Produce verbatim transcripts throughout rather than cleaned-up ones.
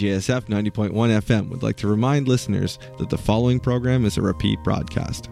G S F ninety point one F M would like to remind listeners that the following program is a repeat broadcast.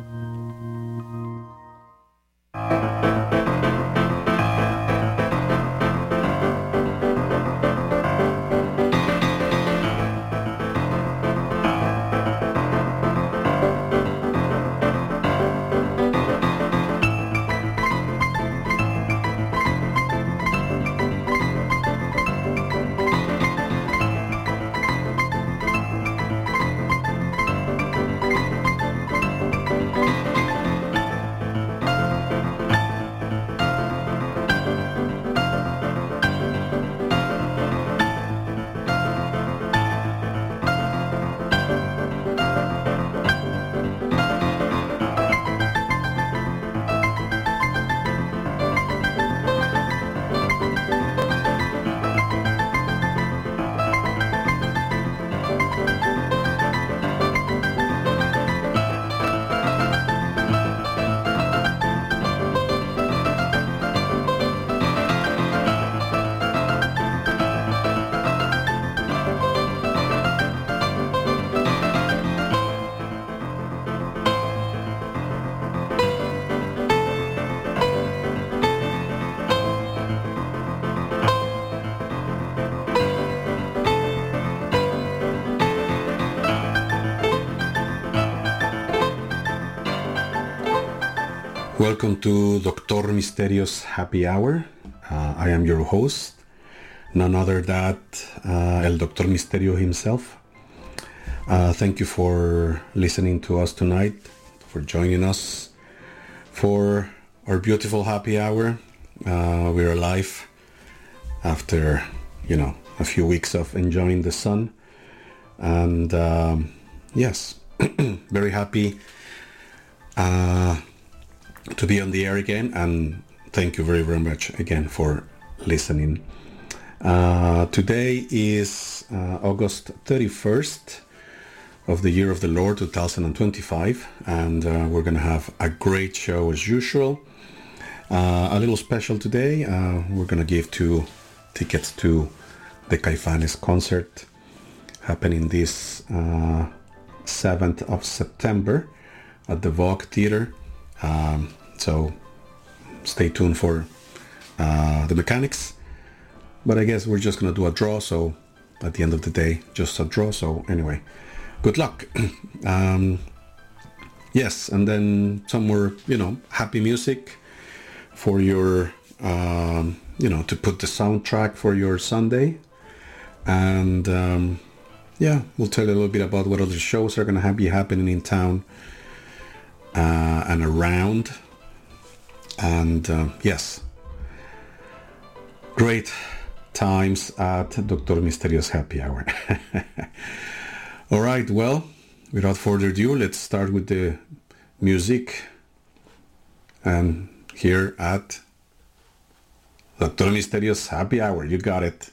Welcome to Doctor Misterio's Happy Hour. Uh, I am your host, none other than uh, El Doctor Misterio himself. Uh, thank you for listening to us tonight, for joining us for our beautiful happy hour. Uh, we're alive after, you know, a few weeks of enjoying the sun. And um, yes, very happy uh, to be on the air again, and thank you very very much again for listening. Uh, today is uh, August thirty-first of the year of the Lord two thousand twenty-five, and uh, we're gonna have a great show as usual. Uh, a little special today, uh, we're gonna give two tickets to the Caifanes concert happening this uh, seventh of September at the Vogue Theater. Um, so stay tuned for uh, the mechanics, but I guess we're just gonna do a draw, so at the end of the day just a draw. So anyway, good luck. um, yes, and then some more, you know, happy music for your um, you know, to put the soundtrack for your Sunday. And um, yeah, we'll tell you a little bit about what other shows are gonna be happening in town Uh, and around. And uh, yes, great times at Doctor Misterio's Happy Hour. All right, well, without further ado, let's start with the music. And here at Doctor Misterio's Happy Hour, you got it.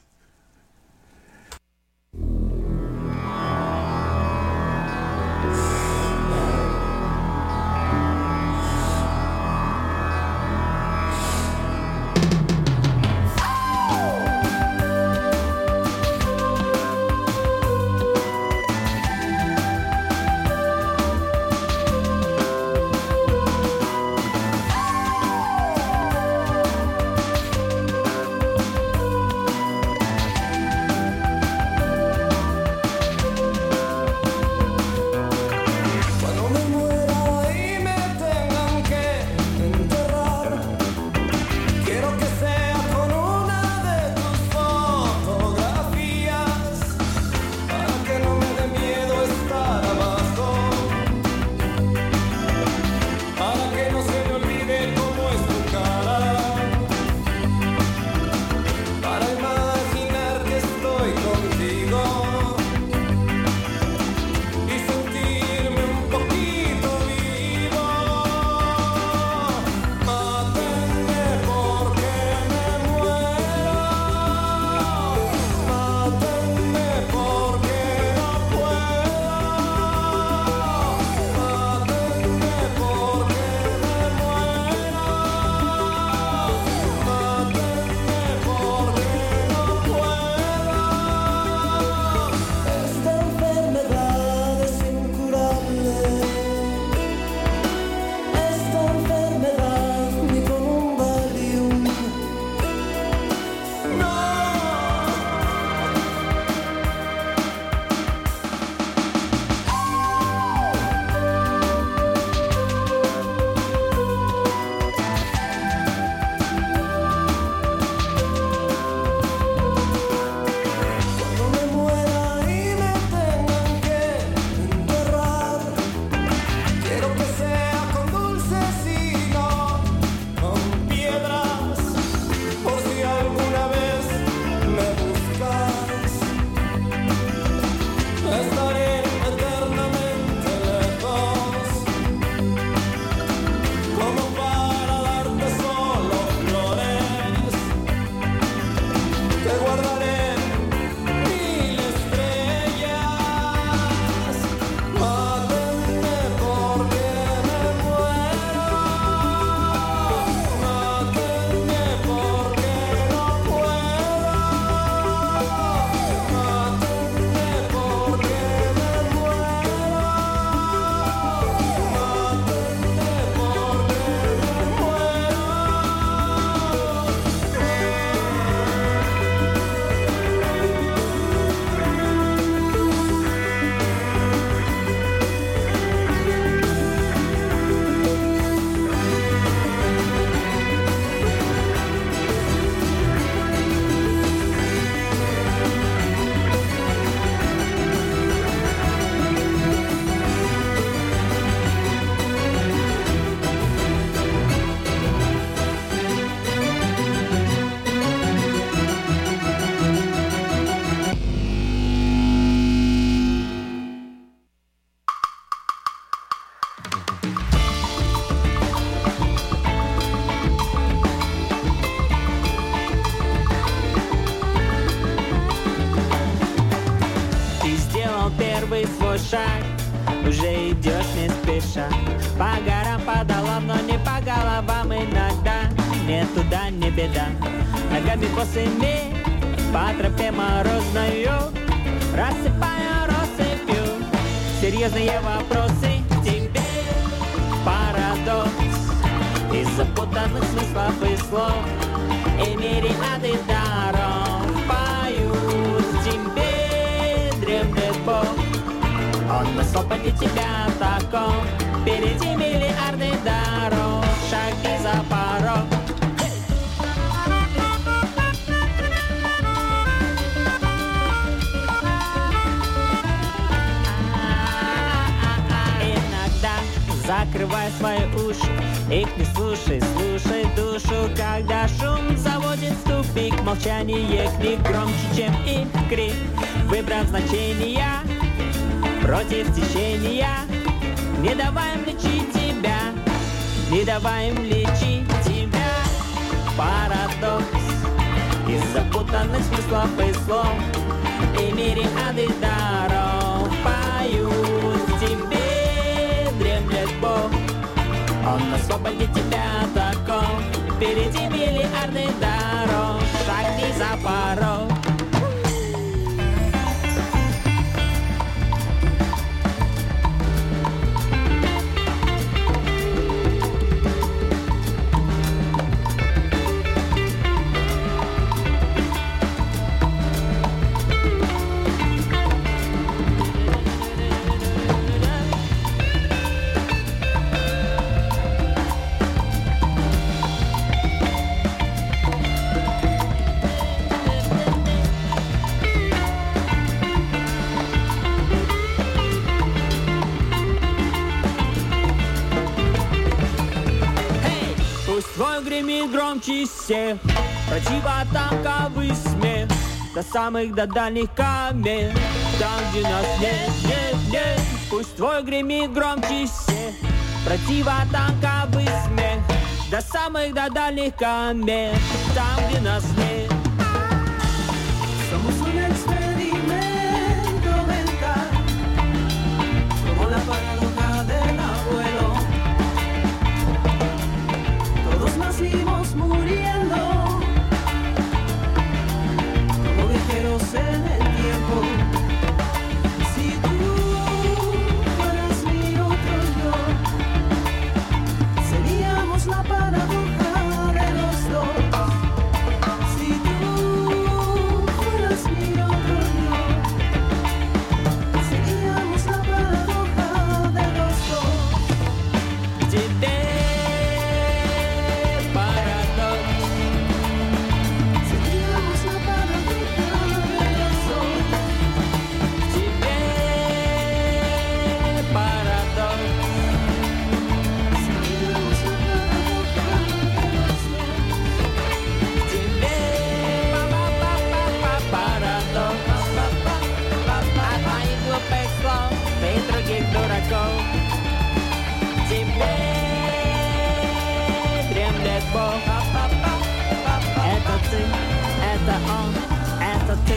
первый свой шаг, уже идешь не спеша. По горам, по долам, но не по головам иногда. Не туда, не беда. Ногами босыми по тропе морозною, рассыпая россыпью серьезные вопросы к тебе. Парадокс из запутанных смыслов и слов и мириады даров поют тебе, дремлет Бог. Он на свободе тебя таком, впереди миллиарды дорог, шаги за порог. Закрывай свои уши, их не слушай, слушай душу. Когда шум заводит в тупик, молчание книг громче, чем их крик. Выбрав значения против течения, не давай им лечить тебя, не давай им лечить тебя. Парадокс из запутанных смыслов и слов и мириады даров поют тебе. Бог, он на свободе тебя таком, впереди миллиарды дорог, шагни за порог. Гремит громче всех, противотанковый смех до самых до дальних камер, там, где нас нет, нет, нет. Пусть твой гремит громче всех, противотанковый смех до самых до дальних камер, там, где нас нет. Somos un experimento mental, como la paradoja del abuelo. Todos nacimos muriendo, como viajeros en el tiempo. Si tú fueras mi otro yo, seríamos la paradoja de los dos. Si tú fueras mi otro yo, seríamos la paradoja de los dos. Тебе дураков, тебе дремлет Бог. Это ты, это он, это ты.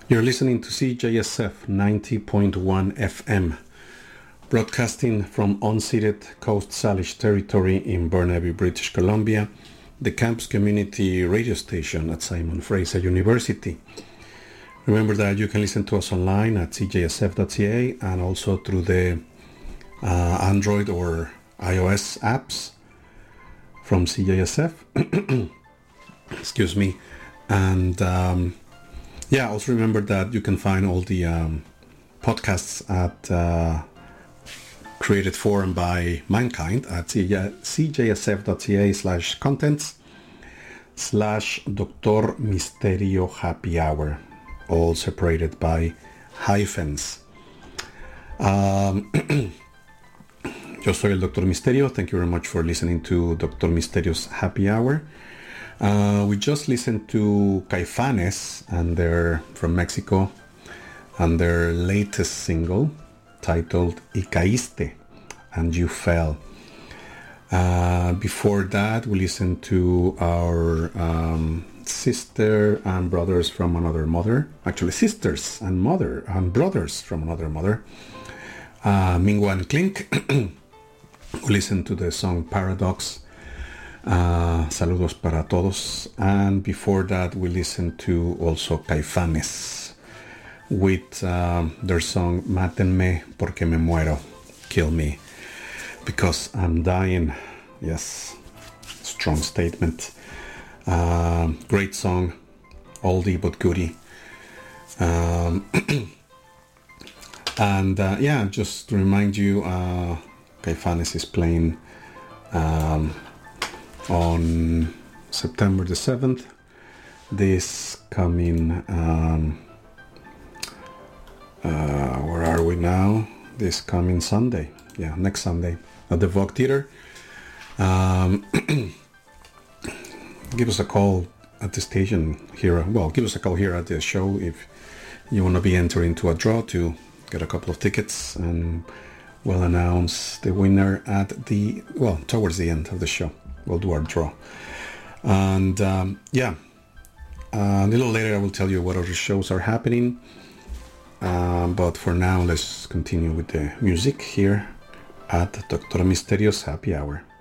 You're listening to C J S F ninety point one F M, broadcasting from unceded Coast Salish territory in Burnaby, British Columbia, the campus community radio station at Simon Fraser University. Remember that you can listen to us online at c j s f dot c a and also through the uh, Android or iOS apps from C J S F. Excuse me. And um, yeah, also remember that you can find all the um, podcasts at uh, created for and by mankind at c j s f dot c a slash contents slash Doctor Misterio Happy Hour, all separated by hyphens. Um, Yo soy el Doctor Misterio. Thank you very much for listening to Doctor Misterio's Happy Hour. Uh, we just listened to Caifanes, and they're from Mexico, and their latest single titled Y Caíste, and You Fell. Uh, before that, we listened to our um, sister and brothers from another mother, actually sisters and mother and brothers from another mother, uh, Mingua and Clink. We listened to the song Paradox, uh, Saludos para Todos, and before that we listened to also Caifanes with um, their song Mátenme porque me muero, kill me because I'm dying. Yes, strong statement. Uh, great song, oldie but goodie. Um, and uh, yeah, just to remind you, uh, Caifanes is playing um, on September the seventh, this coming, um, uh, where are we now? This coming Sunday, yeah, next Sunday at the Vogue Theater. Um, give us a call at the station here, well, give us a call here at the show if you want to be entered into a draw to get a couple of tickets, and we'll announce the winner at the, well, towards the end of the show. We'll do our draw. And um, yeah, uh, a little later I will tell you what other shows are happening. Um, but for now, let's continue with the music here at Doctor Misterio's Happy Hour.